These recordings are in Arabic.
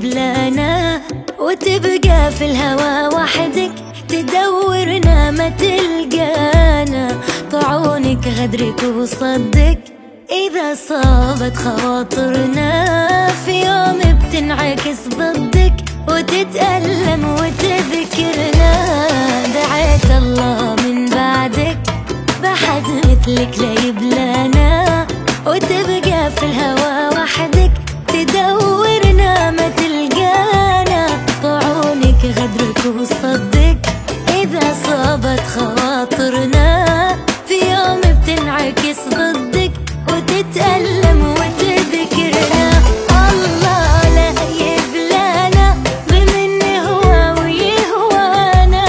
يبلانا وتبقى في الهوى وحدك، تدورنا ما تلقانا. طاعونك غدرك وصدق إذا صابت خواطرنا، في يوم بتنعكس ضدك وتتألم وتذكرنا. دعيت الله من بعدك بحد مثلك لا يبلانا، وتبقى في الهوى وحدك، تدورنا ما تلقانا. طاعونك غدرك وصدق إذا صابت خواطرنا، في يوم بتنعكس ضدك وتتألم وتذكرنا. الله لا يبلانا بمن هو ويهوانا،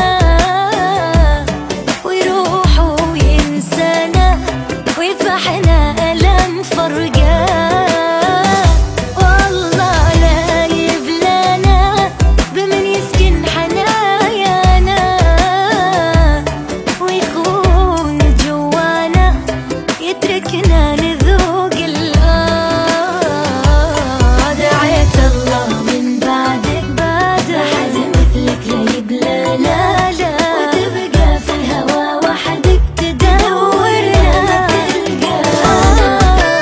ويروح وينسانا ويفحنا ألم فرقان. والله لا يبلانا بمن يسكن حنايانا، ويكون جوانا يتركنا نذوق دعيت الله من بعدك حد مثلك لا يبلانا، وتبقى في الهوى وحدك، تدورنا ما تلقانا.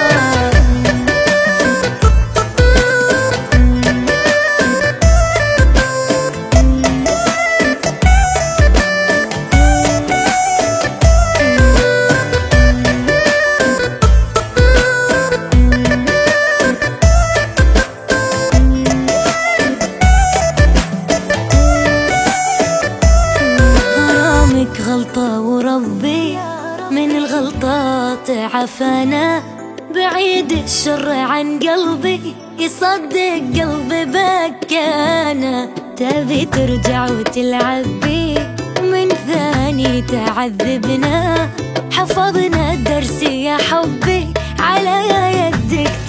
غرامك غلطة وربي من الغلطات عفانا، بعيد الشر عن قلبي يصدق قلبي بكانا. تبي ترجع وتلعب بي من ثاني تعذبنا، حفظنا الدرس يا حبي على يدك